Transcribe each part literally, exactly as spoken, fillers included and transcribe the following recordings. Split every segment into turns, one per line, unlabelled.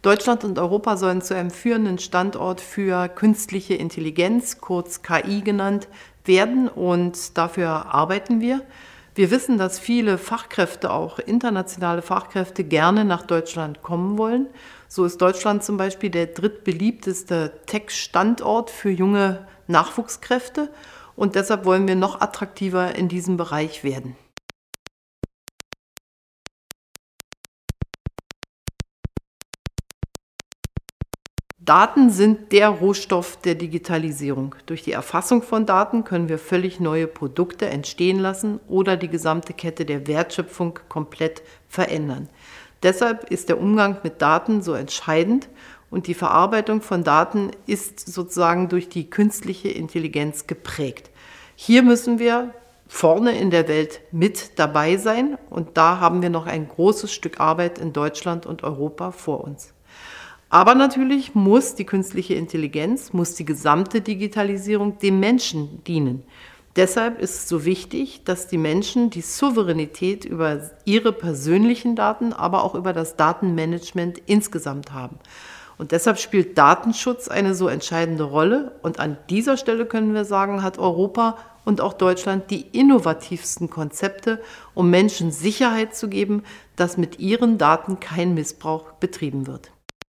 Deutschland und Europa sollen zu einem führenden Standort für künstliche Intelligenz, kurz K I genannt, werden und dafür arbeiten wir. Wir wissen, dass viele Fachkräfte, auch internationale Fachkräfte, gerne nach Deutschland kommen wollen. So ist Deutschland zum Beispiel der drittbeliebteste Tech-Standort für junge Nachwuchskräfte und deshalb wollen wir noch attraktiver in diesem Bereich werden. Daten sind der Rohstoff der Digitalisierung. Durch die Erfassung von Daten können wir völlig neue Produkte entstehen lassen oder die gesamte Kette der Wertschöpfung komplett verändern. Deshalb ist der Umgang mit Daten so entscheidend und die Verarbeitung von Daten ist sozusagen durch die künstliche Intelligenz geprägt. Hier müssen wir vorne in der Welt mit dabei sein und da haben wir noch ein großes Stück Arbeit in Deutschland und Europa vor uns. Aber natürlich muss die künstliche Intelligenz, muss die gesamte Digitalisierung dem Menschen dienen. Deshalb ist es so wichtig, dass die Menschen die Souveränität über ihre persönlichen Daten, aber auch über das Datenmanagement insgesamt haben. Und deshalb spielt Datenschutz eine so entscheidende Rolle. Und an dieser Stelle können wir sagen, hat Europa und auch Deutschland die innovativsten Konzepte, um Menschen Sicherheit zu geben, dass mit ihren Daten kein Missbrauch betrieben wird.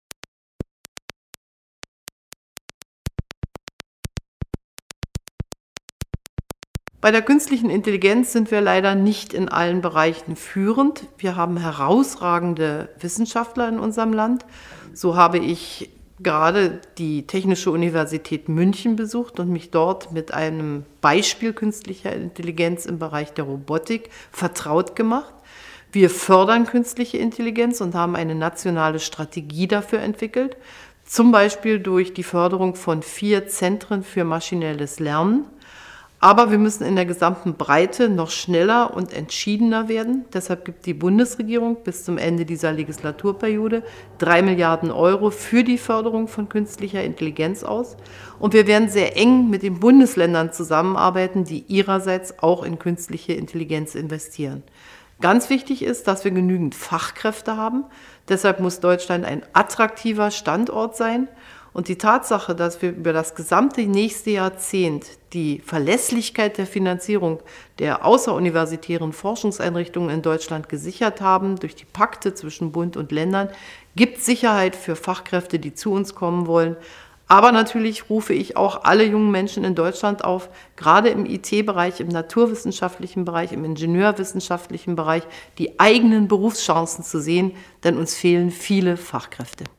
Bei der künstlichen Intelligenz sind wir leider nicht in allen Bereichen führend. Wir haben herausragende Wissenschaftler in unserem Land. So habe ich gerade die Technische Universität München besucht und mich dort mit einem Beispiel künstlicher Intelligenz im Bereich der Robotik vertraut gemacht. Wir fördern künstliche Intelligenz und haben eine nationale Strategie dafür entwickelt, zum Beispiel durch die Förderung von vier Zentren für maschinelles Lernen. Aber wir müssen in der gesamten Breite noch schneller und entschiedener werden. Deshalb gibt die Bundesregierung bis zum Ende dieser Legislaturperiode drei Milliarden Euro für die Förderung von künstlicher Intelligenz aus. Und wir werden sehr eng mit den Bundesländern zusammenarbeiten, die ihrerseits auch in künstliche Intelligenz investieren. Ganz wichtig ist, dass wir genügend Fachkräfte haben. Deshalb muss Deutschland ein attraktiver Standort sein. Und die Tatsache, dass wir über das gesamte nächste Jahrzehnt die Verlässlichkeit der Finanzierung der außeruniversitären Forschungseinrichtungen in Deutschland gesichert haben, durch die Pakte zwischen Bund und Ländern, gibt Sicherheit für Fachkräfte, die zu uns kommen wollen. Aber natürlich rufe ich auch alle jungen Menschen in Deutschland auf, gerade im I T-Bereich, im naturwissenschaftlichen Bereich, im ingenieurwissenschaftlichen Bereich, die eigenen Berufschancen zu sehen, denn uns fehlen viele Fachkräfte.